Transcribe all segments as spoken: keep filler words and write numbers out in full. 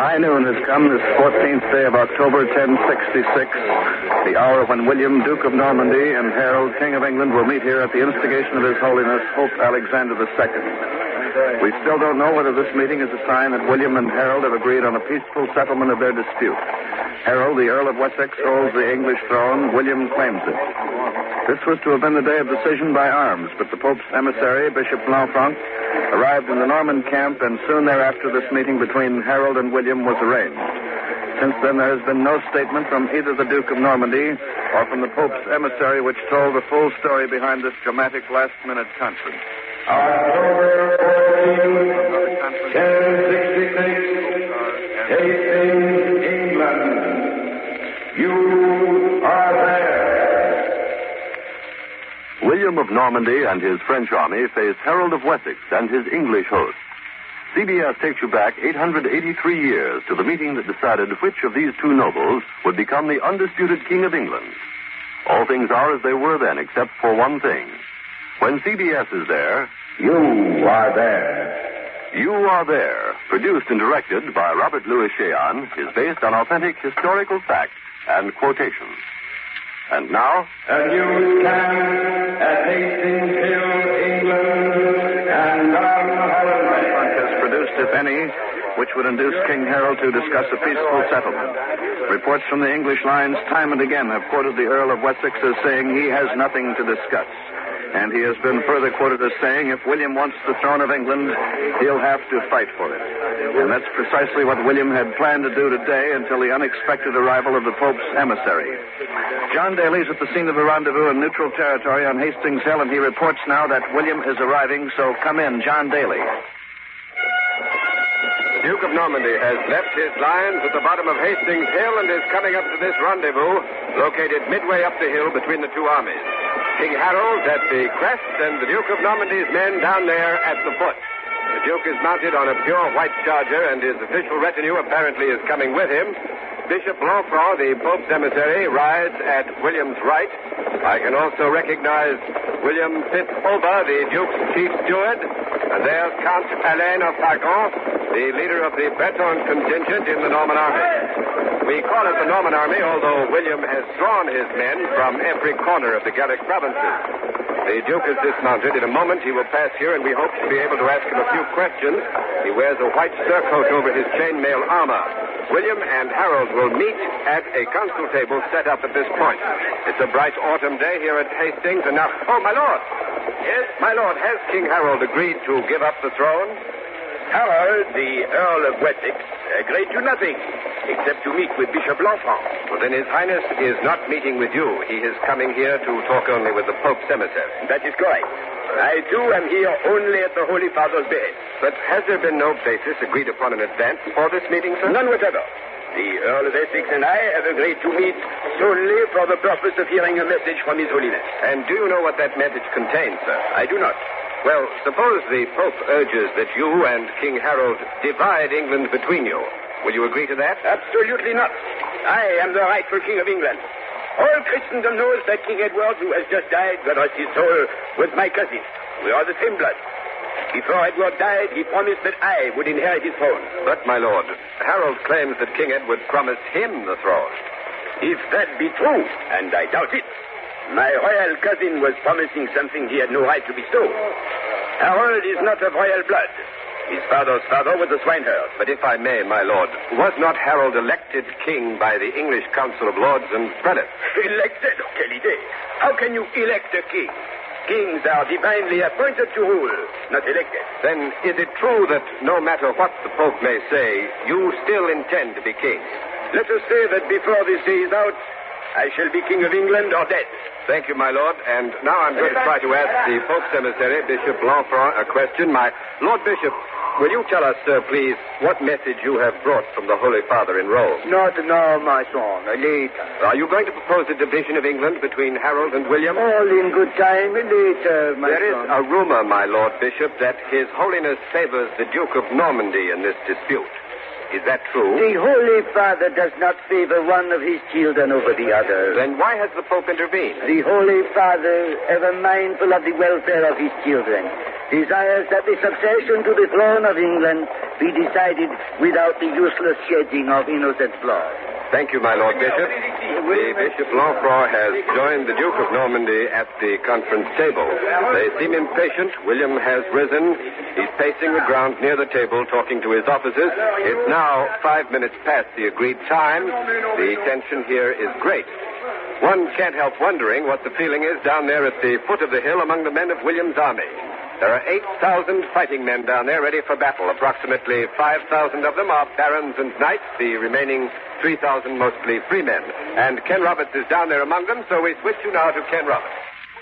High noon has come this fourteenth day of October, ten sixty-six, the hour when William, Duke of Normandy, and Harold, King of England, will meet here at the instigation of His Holiness, Pope Alexander the Second. We still don't know whether this meeting is a sign that William and Harold have agreed on a peaceful settlement of their dispute. Harold, the Earl of Wessex, holds the English throne. William claims it. This was to have been the day of decision by arms, but the Pope's emissary, Bishop Lanfranc, arrived in the Norman camp, and soon thereafter this meeting between Harold and William was arranged. Since then, there has been no statement from either the Duke of Normandy or from the Pope's emissary which told the full story behind this dramatic last-minute conference. October fourteenth, ten sixty-six, Hastings, England. You are there. William of Normandy and his French army face Harold of Wessex and his English host. C B S takes you back eight hundred eighty-three years to the meeting that decided which of these two nobles would become the undisputed King of England. All things are as they were then, except for one thing. When C B S is there, you are there. You Are There, produced and directed by Robert Louis Cheon, is based on authentic historical facts and quotations. And now, a news camp at Hastings Hill, England, and Don Holloway has produced, if any, which would induce King Harold to discuss a peaceful settlement. Reports from the English lines time and again have quoted the Earl of Wessex as saying he has nothing to discuss. And he has been further quoted as saying if William wants the throne of England, he'll have to fight for it. And that's precisely what William had planned to do today until the unexpected arrival of the Pope's emissary. John Daly's at the scene of the rendezvous in neutral territory on Hastings Hill, and he reports now that William is arriving, so come in, John Daly. Duke of Normandy has left his lines at the bottom of Hastings Hill and is coming up to this rendezvous, located midway up the hill between the two armies. King Harold at the crest and the Duke of Normandy's men down there at the foot. The Duke is mounted on a pure white charger, and his official retinue apparently is coming with him. Bishop Lanfranc, the Pope's emissary, rides at William's right. I can also recognize William Fitz-Ober, the Duke's chief steward. And there's Count Alain of Fagon, the leader of the Breton contingent in the Norman army. We call it the Norman army, although William has drawn his men from every corner of the Gallic provinces. The Duke is dismounted. In a moment he will pass here, and we hope to be able to ask him a few questions. He wears a white surcoat over his chainmail armor. William and Harold will meet at a council table set up at this point. It's a bright autumn day here at Hastings, and now... Oh, my lord! Yes? My lord, has King Harold agreed to give up the throne? Harold, the Earl of Wessex, agreed to nothing, except to meet with Bishop Lanfranc. Well, then His Highness is not meeting with you. He is coming here to talk only with the Pope's emissary. That is correct. I, too, am here only at the Holy Father's behest. But has there been no basis agreed upon in advance for this meeting, sir? None whatever. The Earl of Essex and I have agreed to meet solely for the purpose of hearing a message from His Holiness. And do you know what that message contains, sir? I do not. Well, suppose the Pope urges that you and King Harold divide England between you. Will you agree to that? Absolutely not. I am the rightful King of England. All Christendom knows that King Edward, who has just died, God rest his soul, was my cousin. We are the same blood. Before Edward died, he promised that I would inherit his throne. But, my lord, Harold claims that King Edward promised him the throne. If that be true, and I doubt it, my royal cousin was promising something he had no right to bestow. Harold is not of royal blood. His father's father was a swineherd. But if I may, my lord, was not Harold elected king by the English Council of Lords and Prelates? Elected? Oh, quelle idée. How can you elect a king? Kings are divinely appointed to rule, not elected. Then is it true that no matter what the Pope may say, you still intend to be king? Let us say that before this day is out, I shall be King of England or dead. Thank you, my lord. And now I'm going to try to ask the Pope's emissary, Bishop Lanfranc, a question. My Lord Bishop, will you tell us, sir, please, what message you have brought from the Holy Father in Rome? Not now, my son. Later. Are you going to propose a division of England between Harold and William? All in good time. Later, my there son. There is a rumor, my Lord Bishop, that His Holiness favors the Duke of Normandy in this dispute. Is that true? The Holy Father does not favor one of his children over the other. Then why has the Pope intervened? The Holy Father, ever mindful of the welfare of his children, desires that the succession to the throne of England be decided without the useless shedding of innocent blood. Thank you, my Lord Bishop. The Bishop Lanfranc has joined the Duke of Normandy at the conference table. They seem impatient. William has risen. He's pacing the ground near the table, talking to his officers. It's now five minutes past the agreed time. The tension here is great. One can't help wondering what the feeling is down there at the foot of the hill among the men of William's army. There are eight thousand fighting men down there ready for battle. Approximately five thousand of them are barons and knights, the remaining three thousand mostly free men. And Ken Roberts is down there among them, so we switch you now to Ken Roberts.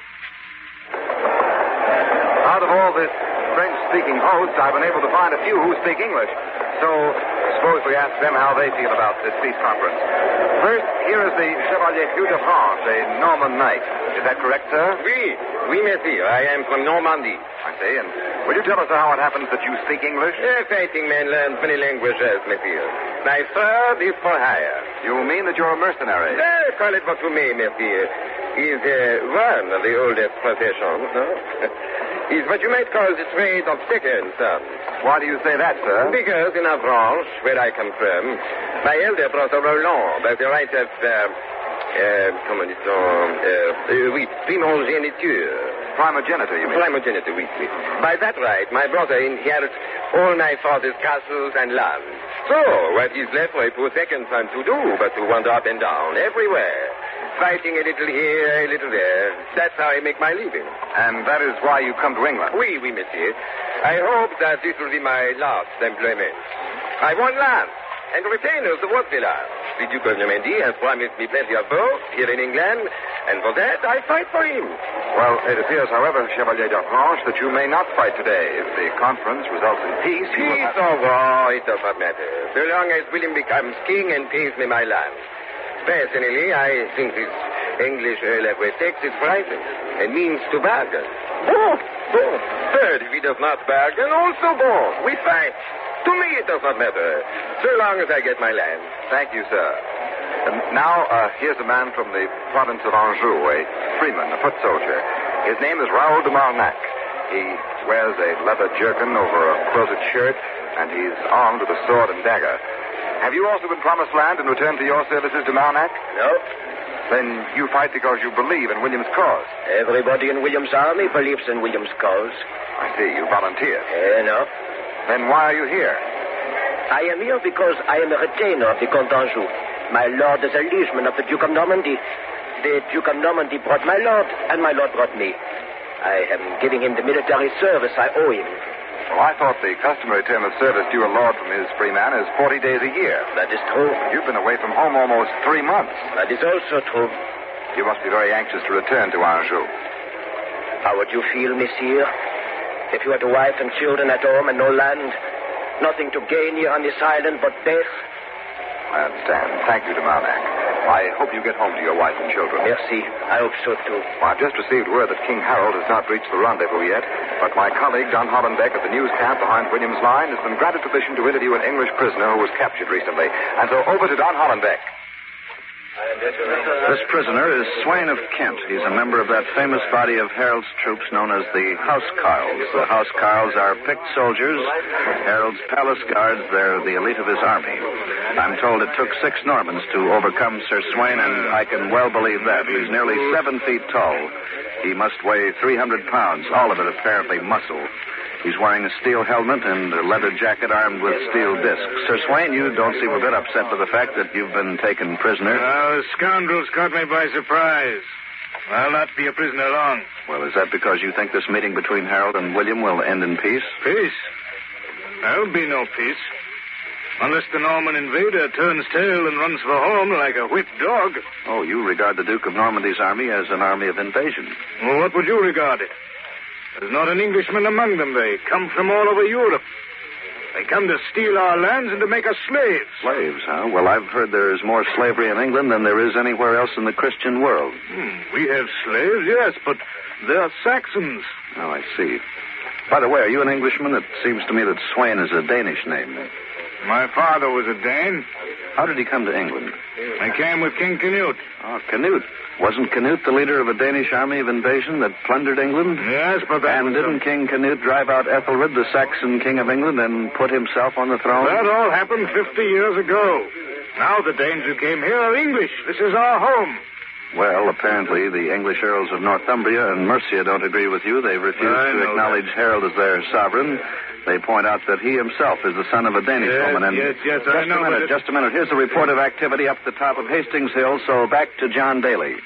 Out of all this French-speaking host, I've been able to find a few who speak English. So suppose we ask them how they feel about this peace conference. First, here is the Chevalier Hugh de France, a Norman knight. Is that correct, sir? Oui, oui, monsieur. I am from Normandy. I see. And will you tell us how it happens that you speak English? Uh, fighting men learn many languages, monsieur. My sword is for hire. You mean that you're a mercenary? Uh, call it what you may, monsieur. Is uh, one of the oldest professions, no? Is what you might call the trade of second sons. Why do you say that, sir? Because in Avranches, where I come from, my elder brother Roland, by the right of, uh, uh, comment dit-on, uh, uh, oui, primogeniture. Primogeniture, you mean? Primogeniture, oui, oui. By that right, my brother inherits all my father's castles and lands. So, what is left for a poor second son to do but to wander up and down everywhere, fighting a little here, a little there. That's how I make my living. And that is why you come to England? Oui, oui, monsieur. I hope that this will be my last employment. I want land and retainers of what they land. The Duke of Normandy has promised me plenty of both here in England, and for that I fight for him. Well, it appears, however, Chevalier de France, that you may not fight today. If the conference results in peace, you will Peace have... or war, it does not matter. So long as William becomes king and pays me my land. Personally, I think this English Earl of Wessex is frightened and means to bargain. Bon, bon. But if he does not bargain, also bon. We fight. To me, it does not matter, so long as I get my land. Thank you, sir. And now, uh, here's a man from the province of Anjou, a freeman, a foot soldier. His name is Raoul de Marnac. He wears a leather jerkin over a quilted shirt, and he's armed with a sword and dagger. Have you also been promised land in return for your services to Marnac? No. Then you fight because you believe in William's cause. Everybody in William's army believes in William's cause. I see. You volunteer. Eh, no. Then why are you here? I am here because I am a retainer of the Comte d'Anjou. My lord is a liegeman of the Duke of Normandy. The Duke of Normandy brought my lord, and my lord brought me. I am giving him the military service I owe him. Well, I thought the customary term of service due a lord from his free man is forty days a year. That is true. You've been away from home almost three months. That is also true. You must be very anxious to return to Anjou. How would you feel, monsieur, if you had a wife and children at home and no land? Nothing to gain here on this island but death? I understand. Thank you, de Marnac. I hope you get home to your wife and children. Merci. I hope so, too. Well, I've just received word that King Harold has not reached the rendezvous yet, but my colleague, Don Hollenbeck, at the news camp behind William's line, has been granted permission to interview an English prisoner who was captured recently. And so over to Don Hollenbeck. This prisoner is Sweyn of Kent. He's a member of that famous body of Harold's troops known as the Housecarls. The Housecarls are picked soldiers, Harold's palace guards. They're the elite of his army. I'm told it took six Normans to overcome Sir Sweyn, and I can well believe that. He's nearly seven feet tall. He must weigh three hundred pounds, all of it apparently muscle. He's wearing a steel helmet and a leather jacket armed with steel discs. Sir Sweyn, you don't seem a bit upset by the fact that you've been taken prisoner. Oh, the scoundrels caught me by surprise. I'll not be a prisoner long. Well, is that because you think this meeting between Harold and William will end in peace? Peace? There'll be no peace. Unless the Norman invader turns tail and runs for home like a whipped dog. Oh, you regard the Duke of Normandy's army as an army of invasion. Well, what would you regard it? There's not an Englishman among them. They come from all over Europe. They come to steal our lands and to make us slaves. Slaves, huh? Well, I've heard there's more slavery in England than there is anywhere else in the Christian world. Hmm, we have slaves, yes, but they're Saxons. Oh, I see. By the way, are you an Englishman? It seems to me that Sweyn is a Danish name. My father was a Dane. How did he come to England? I came with King Canute. Oh, Canute. Wasn't Canute the leader of a Danish army of invasion that plundered England? Yes, but that And was didn't a... King Canute drive out Ethelred, the Saxon king of England, and put himself on the throne? That all happened fifty years ago. Now the Danes who came here are English. This is our home. Well, apparently the English earls of Northumbria and Mercia don't agree with you. They refuse I to know acknowledge that. Harold as their sovereign. They point out that he himself is the son of a Danish Yes, woman. And yes, yes, just I know, a minute, but it- just a minute. Here's the report of activity up the top of Hastings Hill, so back to John Daly.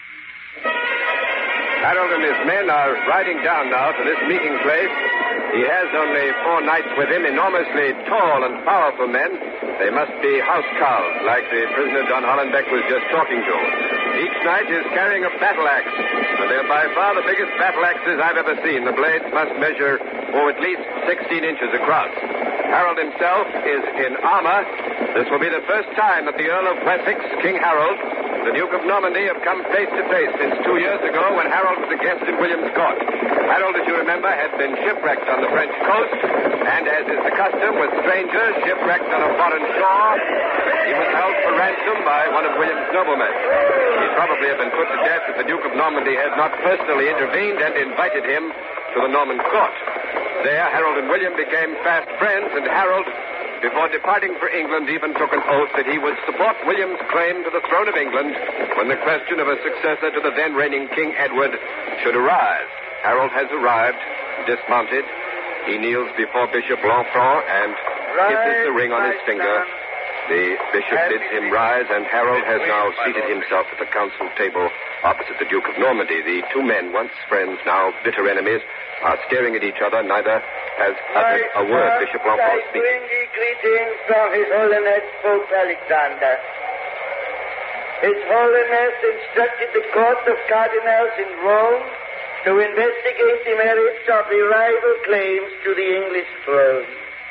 Harold and his men are riding down now to this meeting place. He has only four knights with him, enormously tall and powerful men. They must be housecarls, like the prisoner John Hollenbeck was just talking to. Each knight is carrying a battle axe, and they're by far the biggest battle axes I've ever seen. The blades must measure, oh, at least sixteen inches across. Harold himself is in armor. This will be the first time that the Earl of Wessex, King Harold, the Duke of Normandy have come face to face since two years ago when Harold was a guest in William's court. Harold, as you remember, had been shipwrecked on the French coast, and as is the custom with strangers shipwrecked on a foreign shore, he was held for ransom by one of William's noblemen. He'd probably have been put to death if the Duke of Normandy had not personally intervened and invited him to the Norman court. There, Harold and William became fast friends, and Harold, before departing for England, even took an oath that he would support William's claim to the throne of England when the question of a successor to the then reigning King Edward should arise. Harold has arrived, dismounted. He kneels before Bishop Lanfranc and kisses the ring on his finger. The bishop bids him rise, and Harold has now seated himself at the council table opposite the Duke of Normandy. The two men, once friends, now bitter enemies, are staring at each other. Neither has uttered a word. Bishop Lanfranc I speaks. bring thee greetings from His Holiness Pope Alexander. His Holiness instructed the court of cardinals in Rome to investigate the merits of the rival claims to the English throne.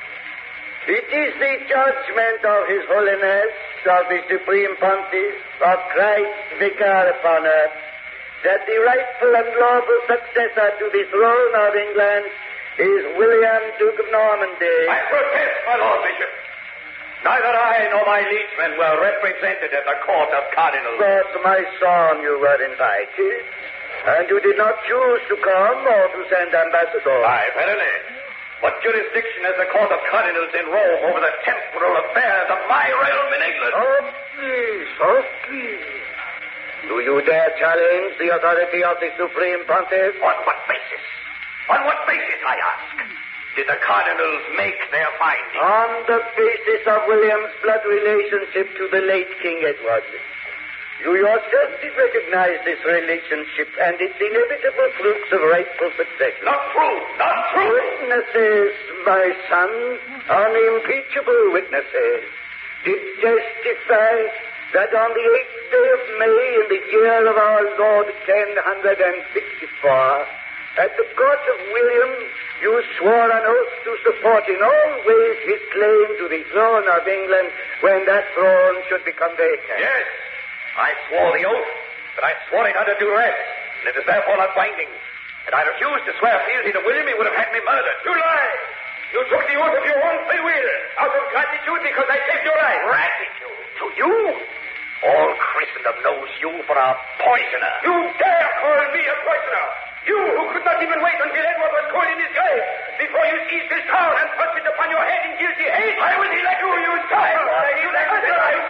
It is the judgment of His Holiness, of the Supreme Pontiff, of Christ Vicar upon earth, that the rightful and lawful successor to the throne of England is William, Duke of Normandy. I protest, my Lord Bishop. Neither I nor my liegemen were represented at the court of cardinals. But, my son, you were invited, and you did not choose to come or to send ambassadors. Aye, verily. What jurisdiction has the court of cardinals in Rome over the temporal affairs of my realm in England? Oh, please, oh, please. Do you dare challenge the authority of the Supreme Pontiff? On what basis? On what basis, I ask, did the cardinals make their findings? On the basis of William's blood relationship to the late King Edward. You yourself did recognize this relationship and its inevitable fruits of rightful succession. Not true! Not true! Witnesses, my son, unimpeachable witnesses, did testify that on the eighth day of May in the year of our Lord ten sixty-four, at the court of William, you swore an oath to support in all ways his claim to the throne of England when that throne should become vacant. Yes, I swore the oath, but I swore it under duress, and it is therefore not binding. Had I refused to swear fealty to William, he would have had me murdered. You lie! You took the oath of your own free will, out of gratitude because I saved your life. Gratitude? To you? All Christendom knows you for a poisoner. You dare call me a poisoner? You who could not even wait until Edward was cold in his grave before you seized his town and thrust it upon your head in guilty hate. I will elect you, you die. You elect me.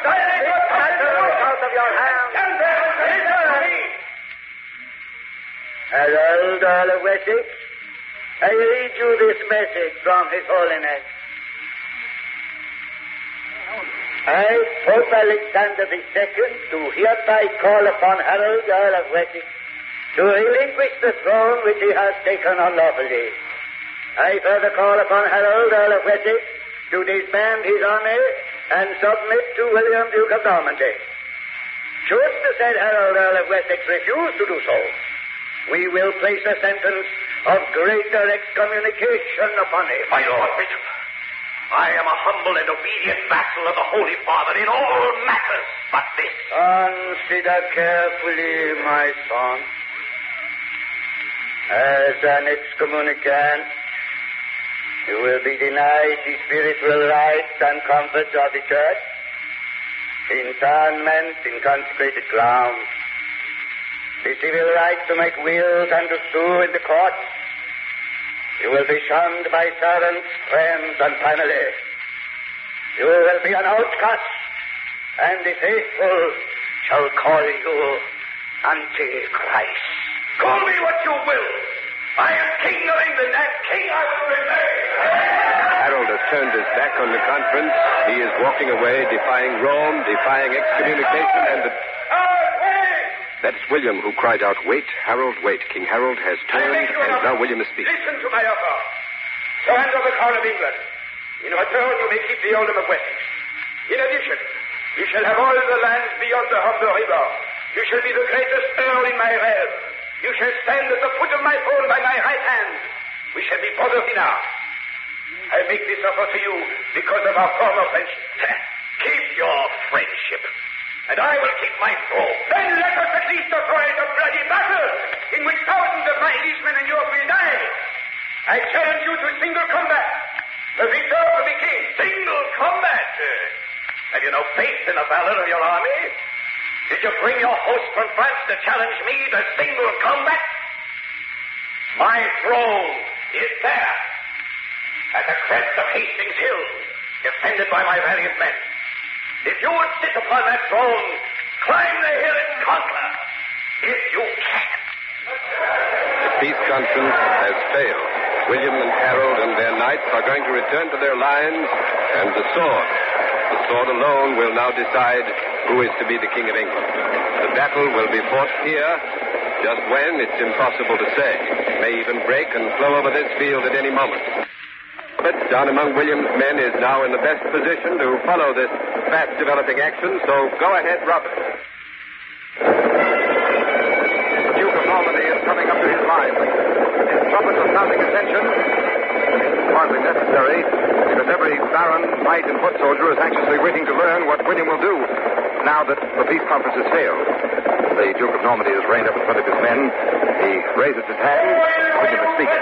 Out of your hands. Stand there and listen to me. Harold, Earl of Wessex, I read you this message from His Holiness. I, Pope Alexander the Second, do hereby call upon Harold, Earl of Wessex, to relinquish the throne which he has taken unlawfully. I further call upon Harold, Earl of Wessex, to disband his army and submit to William, Duke of Normandy. Should the said Harold, Earl of Wessex, refuse to do so, we will place a sentence of greater excommunication upon him. My Lord Bishop, I am a humble and obedient vassal of the Holy Father in all matters but this. Consider carefully, my son. As an excommunicant, You will be denied the spiritual rights and comforts of the church, internment in consecrated ground, the civil right to make wills and to sue in the courts. You will be shunned by servants, friends, and family. You will be an outcast, and the faithful shall call you Antichrist. Call me what you will. I am King of England, and king I will remain. Harold has turned his back on the conference. He is walking away, defying Rome, defying excommunication, and the... That's William who cried out, "Wait, Harold, wait." King Harold has turned, and now William is speaking. Listen to my offer. Surrender the crown of England. In return, you may keep the earldom of Wessex. In addition, you shall have all the lands beyond the Humber River. You shall be the greatest earl in my realm. You shall stand at the foot of my throne by my right hand. We shall be brothers in arms. I make this offer to you because of our former friendship. Keep your friendship, and I will keep my throne. Then let us at least avoid a bloody battle in which thousands of my liegemen and yours will die. I challenge you to single combat. The victor will be king. Single combat? Have you no faith in the valor of your army? Did you bring your host from France to challenge me to single combat? My throne is there, at the crest of Hastings Hill, defended by my valiant men. If you would sit upon that throne, climb the hill and conquer, if you can. The peace conference has failed. William and Harold and their knights are going to return to their lines, and the sword, the sword alone will now decide who is to be the King of England. The battle will be fought here. Just when, it's impossible to say. It may even break and flow over this field at any moment. But down among William's men is now in the best position to follow this fast-developing action, so go ahead, Robert. The Duke of Normandy is coming up to his line. His trumpets are sounding attention. It's hardly necessary, because every baron, knight, and foot soldier is anxiously waiting to learn what William will do now that the peace conference has failed. The Duke of Normandy is reined up in front of his men. He raises his hand. William is speaking.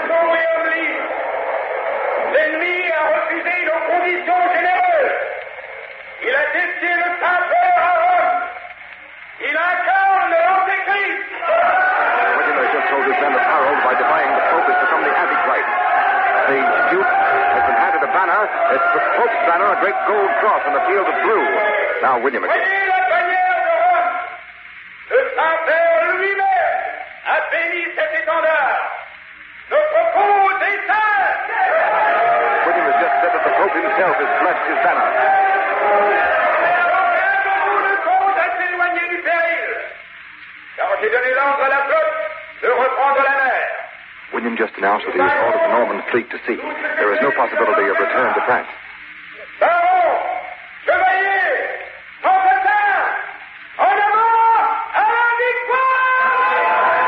L'ennemi a refusé nos conditions généreuses. Il a défié le Saint-Père à Rome. Il incarne l'Antéchrist. William has just told his men that Harold, by defying the Pope, has become the Antichrist. The Duke has been handed a banner. It's the Pope's banner, a great gold cross on the field of blue. Now William again. Voyez la bannière de Rome. Le Saint-Père lui-même a béni cet étendard. Notre cause est sainte. William has just said that the Pope himself has blessed his banner. Le cause à s'éloigner du péril. Car j'ai donné l'ordre à la flotte de reprendre la mer. William just announced that he has ordered the Norman fleet to sea. There is no possibility of return to France. Baron, chevalier, Montpetit, en avant, à la victoire!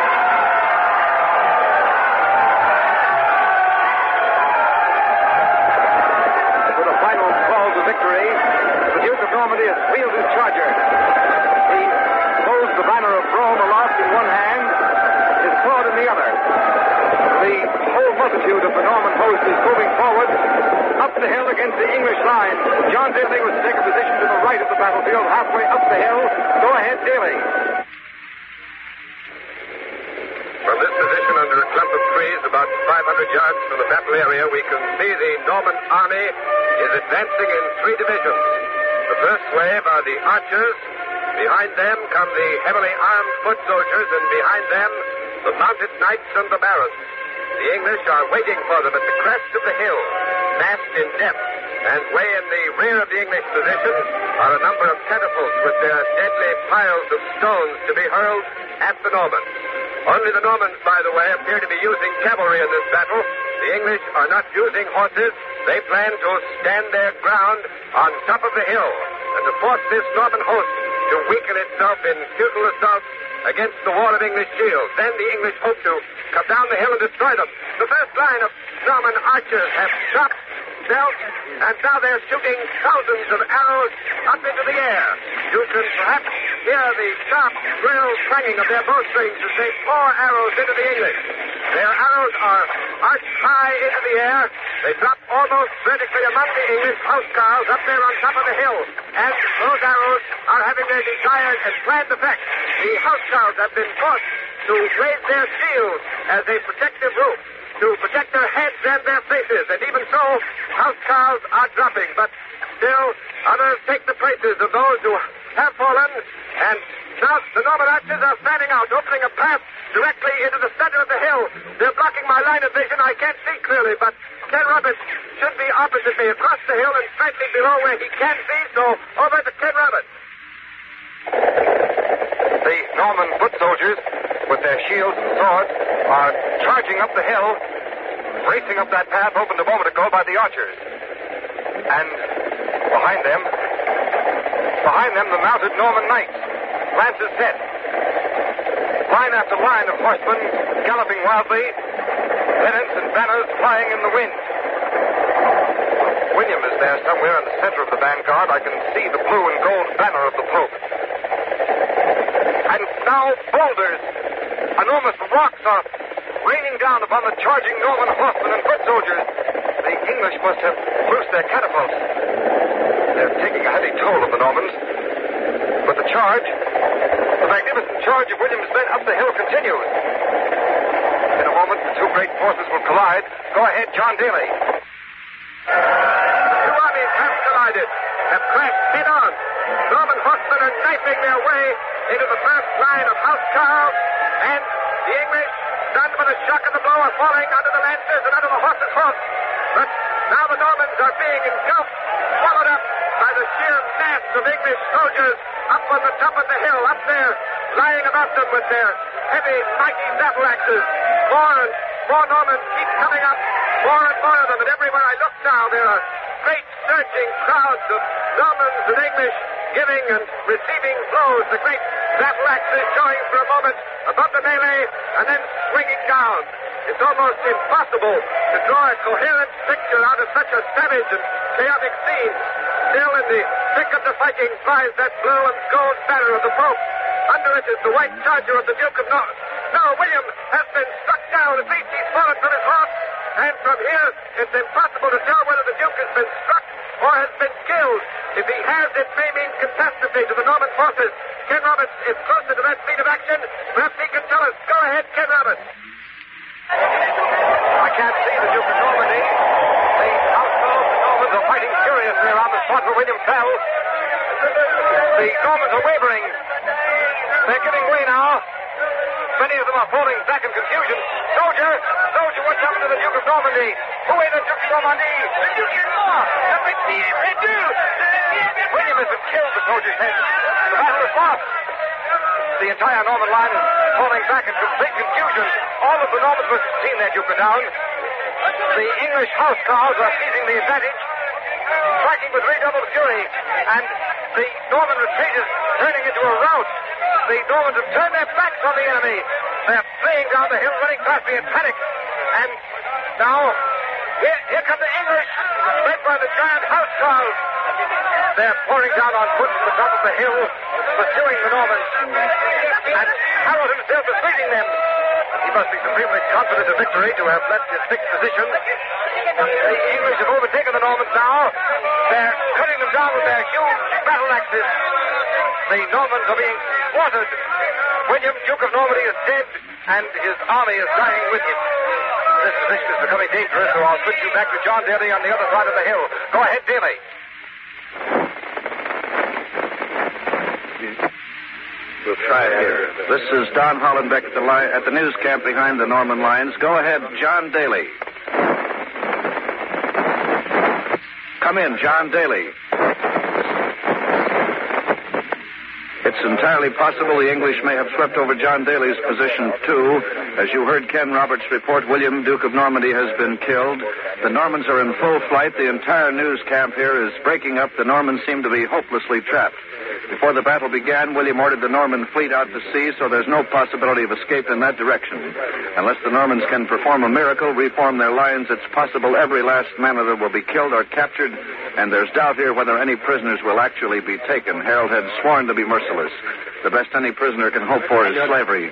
With a final call to victory, the Duke of Normandy has wheeled his charger. He holds the banner of Rome aloft in one hand, his sword in the other. The whole multitude of the Norman host is moving forward, up the hill against the English line. John Daly was to take a position to the right of the battlefield, halfway up the hill. Go ahead, Daly. From this position under a clump of trees about five hundred yards from the battle area, we can see the Norman army is advancing in three divisions. The first wave are the archers. Behind them come the heavily armed foot soldiers, and behind them the mounted knights and the barons. The English are waiting for them at the crest of the hill, massed in depth, and way in the rear of the English position are a number of catapults with their deadly piles of stones to be hurled at the Normans. Only the Normans, by the way, appear to be using cavalry in this battle. The English are not using horses. They plan to stand their ground on top of the hill and to force this Norman host to weaken itself in futile assaults against the wall of English shields. Then the English hope to come down the hill and destroy them. The first line of Norman archers have dropped, dealt, and now they're shooting thousands of arrows up into the air. You can perhaps hear the sharp, shrill clanging of their bowstrings as they pour arrows into the English. Their arrows are arched high into the air. They drop almost vertically among the English housecarls up there on top of the hill. And those arrows are having their desired and planned effect. The housecarls have been forced to raise their shields as a protective roof, to protect their heads and their faces. And even so, housecarls are dropping. But still, others take the places of those who have fallen. And now the Norman archers are fanning out, opening a path directly into the center of the hill. They're blocking my line of vision. I can't see clearly, but Ken Roberts should be opposite me, across the hill and slightly below where he can see, so over to Ken Roberts. The Norman foot soldiers, with their shields and swords, are charging up the hill, racing up that path opened a moment ago by the archers. And behind them, behind them, the mounted Norman knights, lances set. Line after line of horsemen galloping wildly, pennants and banners flying in the wind. William is there somewhere in the center of the vanguard. I can see the blue and gold banner of the Pope. And now boulders, enormous rocks are raining down upon the charging Norman horsemen and foot soldiers. The English must have loosed their catapults. They're taking a heavy toll of the Normans. But the charge, the magnificent charge of William's men up the hill continues. In a moment, the two great forces will collide. Go ahead, John Daly. The two armies have collided, have crashed head-on. Norman horsemen are knifing their way into the first line of housecarls, and the English, stunned by the shock of the blow, are falling under the lancers and under the horses' hoofs. But now the Normans are being engulfed, swallowed up by the sheer mass of English soldiers up on the top of the hill, up there, lying about them with their heavy, mighty battle axes. More and more Normans keep coming up, more and more of them, and everywhere I look now, there are great surging crowds of Normans and English giving and receiving blows, the great battle axes showing for a moment above the melee and then swinging down. It's almost impossible to draw a coherent picture out of such a savage and chaotic scene. Still in the thick of the fighting flies that blue and gold banner of the Pope. Under it is the white charger of the Duke of Norfolk. No, William has been struck down. At least he's fallen from his horse. And from here, it's impossible to tell whether the Duke has been struck or has been killed. If he has, it may mean catastrophe to the Norman forces. Ken Roberts is closer to that scene of action. Perhaps he can tell us. Go ahead, Ken Roberts. I can't see the Duke of Normandy. The housecarls and Normans are fighting furiously around the spot where William fell. The Normans are wavering. They're giving way now. Many of them are falling back in confusion. Soldier! Soldier, what's happened to the Duke of Normandy? Who is the Duke of Normandy? The Duke is lost! William has been killed, the soldier said. The battle is lost. The entire Norman line is falling back in complete confusion. All of the Normans must have seen their Duke go down. The English housecarls are seizing the advantage, striking with redoubled fury, and the Norman retreat is turning into a rout. The Normans have turned their backs on the enemy. They're fleeing down the hill, running past me in panic. And now, here, here come the English, led by the giant housecarls. They're pouring down on foot from the top of the hill, pursuing the Normans. And Harold himself is leading them. He must be supremely confident of victory to have left his fixed position. The English have overtaken the Normans now. They're cutting them down with their huge battle axes. The Normans are being slaughtered. William, Duke of Normandy, is dead, and his army is dying with him. This position is becoming dangerous, so I'll switch you back to John Daly on the other side of the hill. Go ahead, Daly. We'll try it here. This is Don Hollenbeck at the, li- at the news camp behind the Norman lines. Go ahead, John Daly. Come in, John Daly. It's entirely possible the English may have swept over John Daly's position, too. As you heard Ken Roberts report, William, Duke of Normandy, has been killed. The Normans are in full flight. The entire news camp here is breaking up. The Normans seem to be hopelessly trapped. Before the battle began, William ordered the Norman fleet out to sea, so there's no possibility of escape in that direction. Unless the Normans can perform a miracle, reform their lines, it's possible every last man of them will be killed or captured, and there's doubt here whether any prisoners will actually be taken. Harold had sworn to be merciless. The best any prisoner can hope for is slavery.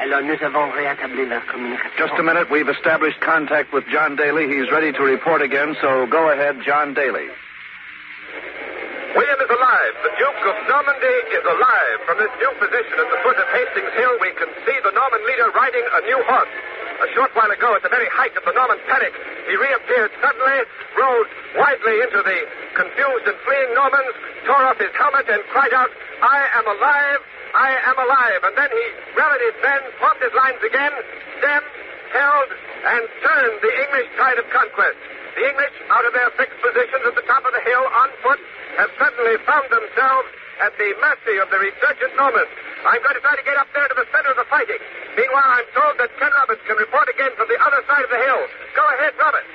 Just a minute. We've established contact with John Daly. He's ready to report again, so go ahead, John Daly. William is alive. The Duke of Normandy is alive. From this new position at the foot of Hastings Hill, we can see the Norman leader riding a new horse. A short while ago, at the very height of the Norman panic, he reappeared suddenly, rode widely into the confused and fleeing Normans, tore off his helmet, and cried out, "I am alive! I am alive!" And then he rallied his men, formed his lines again, stamped, held, and turned the English tide of conquest. The English, out of their fixed positions at the top of the hill, on foot, have suddenly found themselves at the mercy of the resurgent Normans. I'm going to try to get up there to the center of the fighting. Meanwhile, I'm told that Ken Roberts can report again from the other side of the hill. Go ahead, Roberts.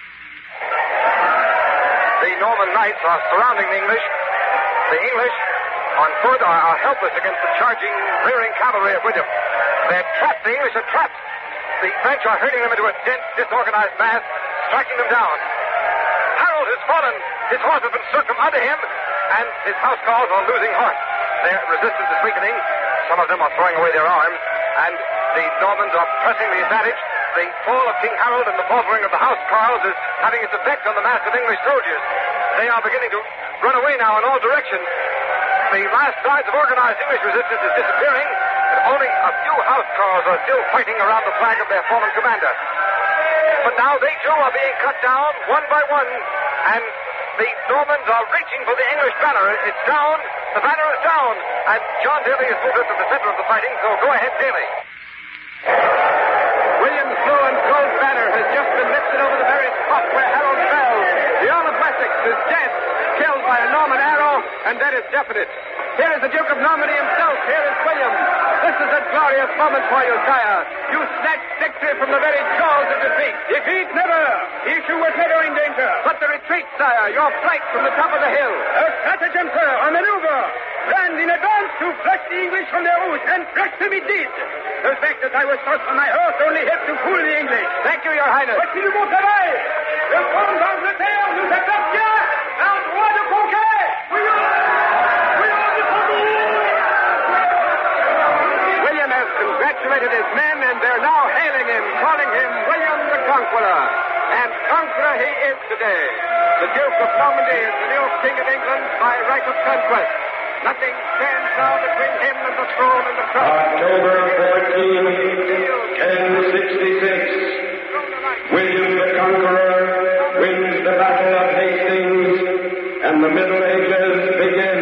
The Norman knights are surrounding the English. The English, on foot, are, are helpless against the charging, rearing cavalry of William. They're trapped. The English are trapped. The French are herding them into a dense, disorganized mass, striking them down. Harold has fallen. His horse has been struck from under him, and his housecarls are losing heart. Their resistance is weakening. Some of them are throwing away their arms, and the Normans are pressing the advantage. The fall of King Harold and the faltering of the housecarls is having its effect on the mass of English soldiers. They are beginning to run away now in all directions. The last signs of organized English resistance is disappearing, and only a few housecarls are still fighting around the flag of their fallen commander. But now they too are being cut down one by one, and the Normans are reaching for the English banner. It's down. The banner is down. And John Daly is moved to the center of the fighting, so go ahead, Daly. William's blue and gold banner has just been lifted over the very spot where Harold fell. The Earl of Wessex is dead, killed by a Norman arrow, and that is definite. Here is the Duke of Normandy himself. Here is William. This is a glorious moment for you, sire. You snatched victory from the very jaws of defeat. Defeat never. The issue was never in danger. But the retreat, sire, your flight from the top of the hill. A stratagem, sir, a maneuver. Planned in advance to flush the English from their roost, and flush them indeed. The fact that I was thrust from my horse only helped to fool the English. Thank you, your highness. Voici le bon travail. Le trône d'Angleterre nous appartient. Un droit de conquête. We are... congratulated his men, and they're now hailing him, calling him William the Conqueror. And conqueror he is today. The Duke of Normandy is the new King of England by right of conquest. Nothing stands now between him and the throne and the crown. October fourteenth, ten sixty-six. William the Conqueror wins the Battle of Hastings, and the Middle Ages begin.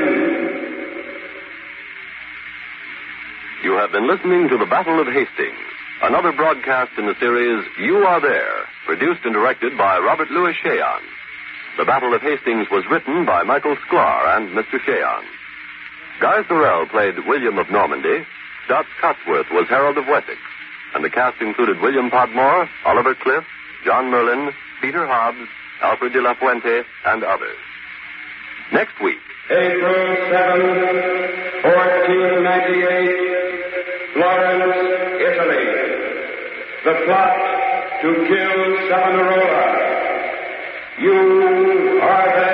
You have been listening to the Battle of Hastings, another broadcast in the series You Are There, produced and directed by Robert Louis Cheon. The Battle of Hastings was written by Michael Sklar and Mister Cheon. Guy Sorel played William of Normandy, Dot Cotsworth was Harold of Wessex, and the cast included William Podmore, Oliver Cliff, John Merlin, Peter Hobbs, Alfred de la Fuente, and others. Next week, April seventh, fourteen ninety-eight, Florence, Italy. The plot to kill Savonarola. You are there.